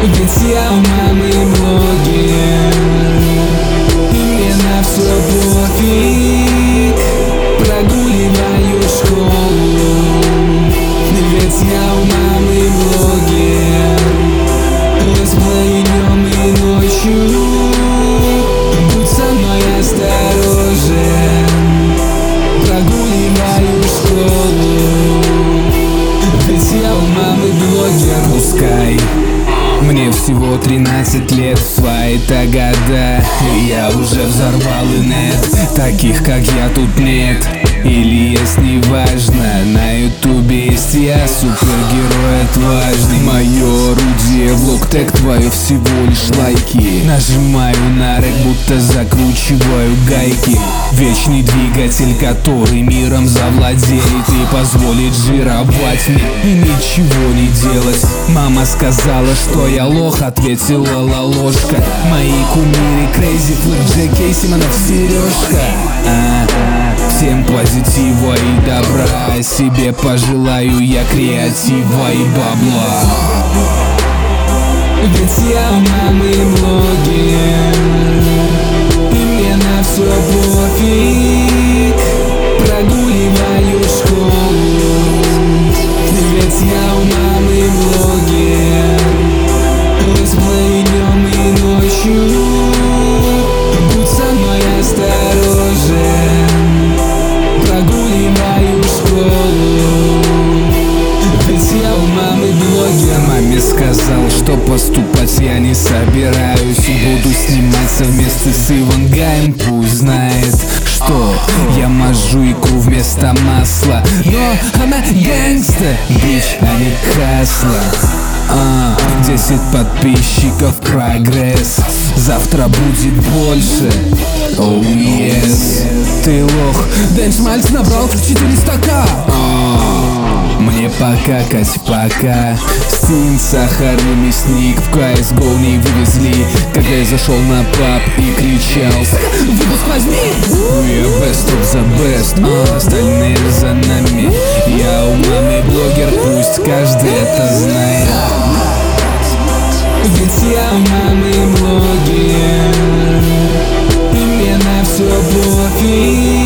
Ведь я у мамы блогер, и мне на все пофиг. Прогуливаю школу, ведь я у мамы блогер. Летсплей днем и ночью, будь со мной осторожен. Прогуливаю школу, ведь я у мамы блогер. Пускай мне всего 13 лет, в свои-то года я уже взорвал инет. Таких как я тут нет, или есть, неважно. На ютубе есть я, супергерой отважный. Мое орудие, влог, тег, твое всего лишь лайки. Нажимаю на рэк, будто закручиваю гайки. Вечный двигатель, который миром завладеет и позволит жировать мне и ничего не делать. Мама сказала, что я лох, ответила ложка. Мои кумиры Crazy, Flip, Джей, Симонов, Сережка. Всем позитива и добра, себе пожелаю я креатива и бабла. Ведь я у мамы блогер, и мне на все пофиг. Прогуливаю школу, ведь я у мамы блогер. Летсплей днем и ночью, будь со мной осторожен. Прогуливаю школу, ведь я у мамы блогер. Маме сказал, что поступать я не собираюсь. Буду снимать совместно с Ивангаем. Пусть знает, что я мажу икру вместо масла. Но она гэнгста, бич, а не хасла. 10 подписчиков, прогресс. Завтра будет больше. Oh yes. Ты лох, Дэнс Мальц набрал 400к. Мне покакать пока. Стин, сахарный мясник, в CSGO не вывезли. Когда я зашел на паб и кричал: выпуск возьми! We are best of the best, остальные за нами. Я у мамы блогер, пусть каждый это знает. Ведь я у мамы блогер, и мне на все пофиг.